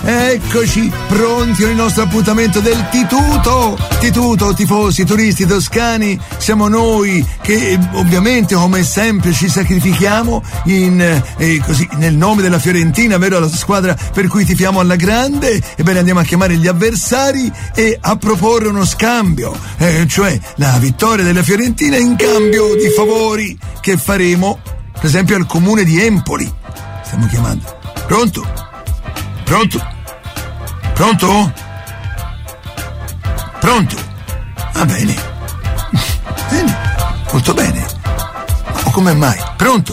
Eccoci, pronti al nostro appuntamento del Tituto, tifosi, turisti toscani, siamo noi che ovviamente come sempre ci sacrifichiamo così nel nome della Fiorentina, vero, la squadra per cui tifiamo alla grande. Ebbene, andiamo a chiamare gli avversari e a proporre uno scambio, cioè la vittoria della Fiorentina in cambio di favori che faremo, per esempio al comune di Empoli. Stiamo chiamando. Pronto? Va bene. Bene, molto bene. Ma come mai? Pronto?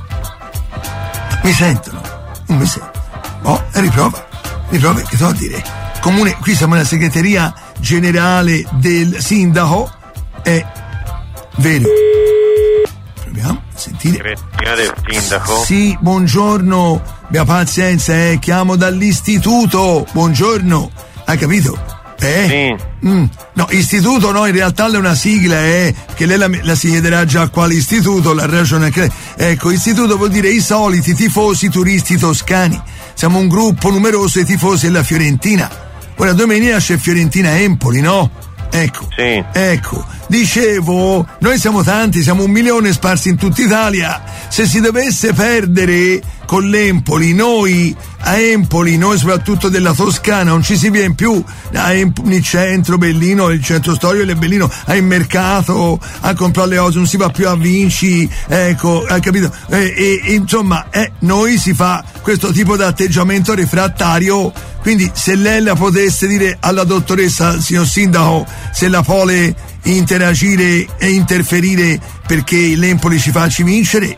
Mi sentono? Non mi sentono. Oh, riprova, che devo a dire? Comune, qui siamo nella segreteria generale del sindaco. È vero. Proviamo a sentire. Segreteria del sindaco? Sì, buongiorno. Abbia pazienza, chiamo dall'istituto. Buongiorno. Hai capito? Sì. No, istituto no, in realtà è una sigla, che lei la si chiederà già quale istituto, la ragione che... Ecco, istituto vuol dire i soliti tifosi turisti toscani. Siamo un gruppo numeroso di tifosi della Fiorentina. Ora domenica c'è Fiorentina-Empoli, no? Ecco. Sì. Ecco, dicevo, noi siamo tanti, siamo 1 milione sparsi in tutta Italia. Se si dovesse perdere con l'Empoli, noi soprattutto della Toscana, non ci si viene più nel centro Bellino, il centro storico del Bellino, al mercato a comprare le cose, non si va più a Vinci, ecco, hai capito? Insomma, noi si fa questo tipo di atteggiamento refrattario. Quindi se lei la potesse dire alla dottoressa, al signor sindaco, se la vuole interagire e interferire perché l'Empoli ci faccia vincere,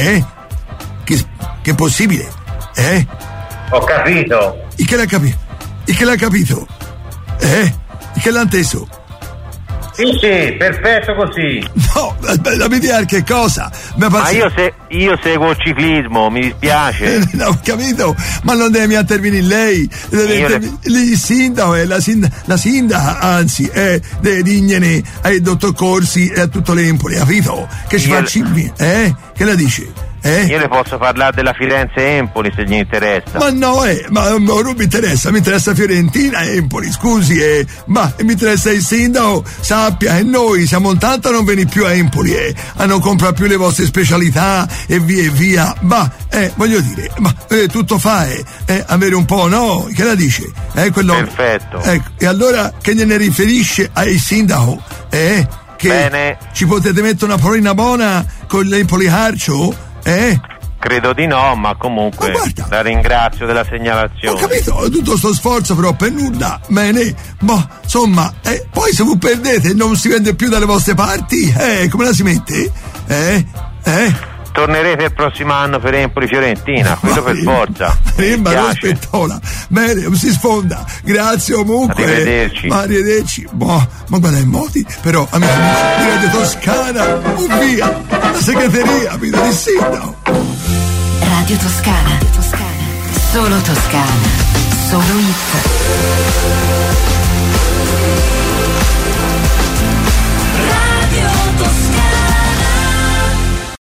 che è possibile, Ho capito. E che l'ha capito? E che l'ha inteso? Sì, perfetto così. No, la vedere che cosa? Ma io seguo il ciclismo, mi dispiace. No, ho capito, ma non deve intervenire lei, il sindaco e la sindaca, anzi, deve digliene al dottor Corsi e a tutto l'Empoli, capito? Che ci faccia, che la dice? Io le posso parlare della Firenze-Empoli se gli interessa. Ma no, ma non mi interessa Fiorentina e Empoli, scusi, ma mi interessa il sindaco, sappia che noi siamo tanto a non venire più a Empoli, a non comprare più le vostre specialità e via, voglio dire, tutto fa avere un po', no? Che la dice? Quello, perfetto. Ecco, e allora che gliene riferisce al sindaco? Che bene. Ci potete mettere una parolina buona con l'Empoli Harcio? Credo di no, ma comunque la ringrazio della segnalazione. Ho capito, tutto sto sforzo però per nulla, bene, insomma, poi se voi perdete e non si vende più dalle vostre parti, come la si mette? Tornerete il prossimo anno per Empoli-Fiorentina, quello per forza. Ma aspettola, bene, non si sfonda, grazie comunque. Arrivederci. Ma guarda i modi, però, amici di Radio Toscana, via, la segreteria, mi dà il sindaco. Radio Toscana, solo Toscana, solo hit. Radio Toscana.